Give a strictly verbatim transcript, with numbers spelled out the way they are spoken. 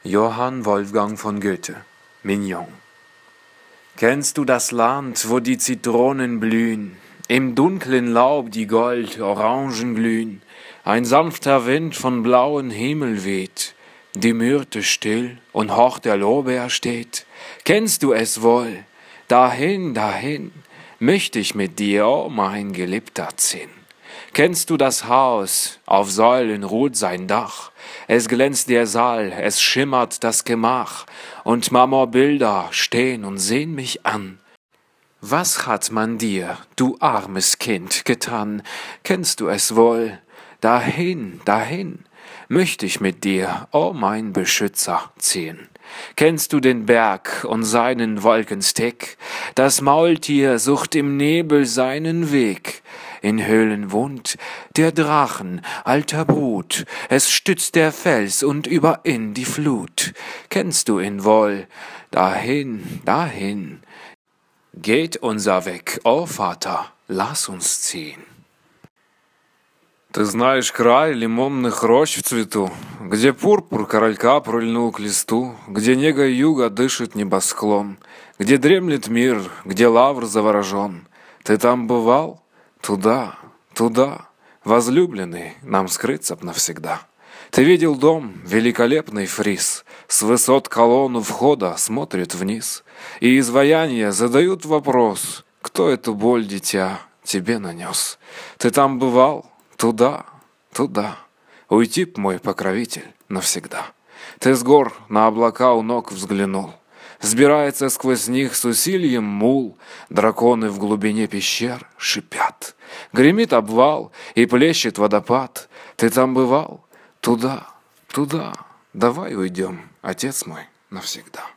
Johann Wolfgang von Goethe, Mignon. Kennst du das Land, wo die Zitronen blühen, im dunklen Laub die Gold-Orangen glühen, ein sanfter Wind von blauen Himmel weht, die Myrte still und hoch der Lorbeer steht? Kennst du es wohl? Dahin, dahin, möcht ich mit dir, oh mein Geliebter, ziehen. Kennst du das Haus, auf Säulen ruht sein Dach, es glänzt der Saal, es schimmert das Gemach, und Marmorbilder stehn und sehn mich an. Was hat man dir, du armes Kind, getan? Kennst du es wohl? Dahin, dahin, möcht ich mit dir, oh mein Beschützer, ziehen. Kennst du den Berg und seinen Wolkenstick? Das Maultier sucht im Nebel seinen Weg. In Höhlen wohnt der Drachen, alter Brut, es stützt der Fels und über ihn die Flut. Kennst du ihn wohl? Dahin, dahin, geht unser Weg, о Vater, lass uns ziehen. Ты знаешь край лимонных рощ в цвету, где пурпур королька прильнул к листу, где нега юга дышит небосклон, где дремлет мир, где лавр заворожен. Ты там бывал? Туда, туда, возлюбленный, нам скрыться б навсегда. Ты видел дом, великолепный фриз, с высот колонн у входа смотрит вниз, и изваяния задают вопрос, кто эту боль, дитя, тебе нанес? Ты там бывал? Туда, туда, уйти б, мой покровитель, навсегда. Ты с гор на облака у ног взглянул, взбирается сквозь них с усилием мул, драконы в глубине пещер шипят. Гремит обвал и плещет водопад. Ты там бывал? Туда, туда, давай уйдем, отец мой, навсегда.